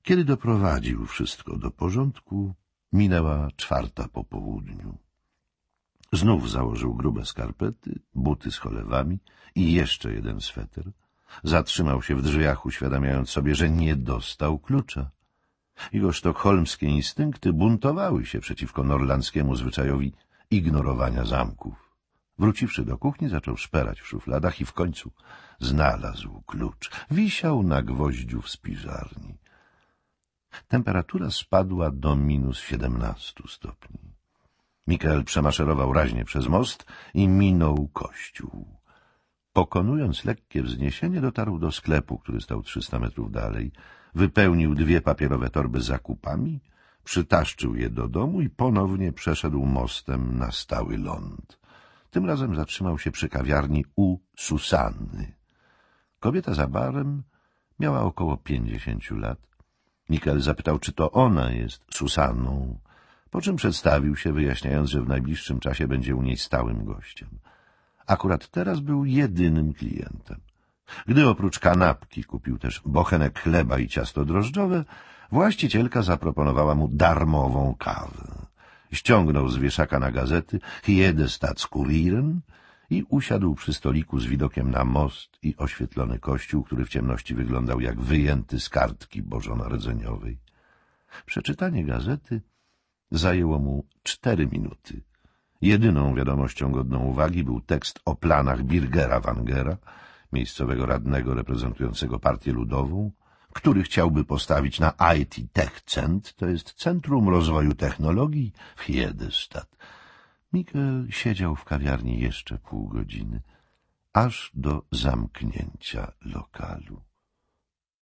Kiedy doprowadził wszystko do porządku, minęła 4 po południu. Znów założył grube skarpety, buty z cholewami i jeszcze jeden sweter. Zatrzymał się w drzwiach, uświadamiając sobie, że nie dostał klucza. Jego sztokholmskie instynkty buntowały się przeciwko norlandzkiemu zwyczajowi ignorowania zamków. Wróciwszy do kuchni, zaczął szperać w szufladach i w końcu znalazł klucz. Wisiał na gwoździu w spiżarni. Temperatura spadła do -17 stopni. Mikael przemaszerował raźnie przez most i minął kościół. Pokonując lekkie wzniesienie, dotarł do sklepu, który stał 300 metrów dalej, wypełnił 2 papierowe torby zakupami, przytaszczył je do domu i ponownie przeszedł mostem na stały ląd. Tym razem zatrzymał się przy kawiarni u Susanny. Kobieta za barem miała około 50 lat. Mikael zapytał, czy to ona jest Susanną, po czym przedstawił się, wyjaśniając, że w najbliższym czasie będzie u niej stałym gościem. Akurat teraz był jedynym klientem. Gdy oprócz kanapki kupił też bochenek chleba i ciasto drożdżowe, właścicielka zaproponowała mu darmową kawę. Ściągnął z wieszaka na gazety Hedestadskuriren i usiadł przy stoliku z widokiem na most i oświetlony kościół, który w ciemności wyglądał jak wyjęty z kartki bożonarodzeniowej. Przeczytanie gazety zajęło mu 4 minuty. Jedyną wiadomością godną uwagi był tekst o planach Birgera Wangera, miejscowego radnego reprezentującego Partię Ludową, który chciałby postawić na IT Tech Cent, to jest Centrum Rozwoju Technologii w Hedestad. Mikael siedział w kawiarni jeszcze pół godziny, aż do zamknięcia lokalu.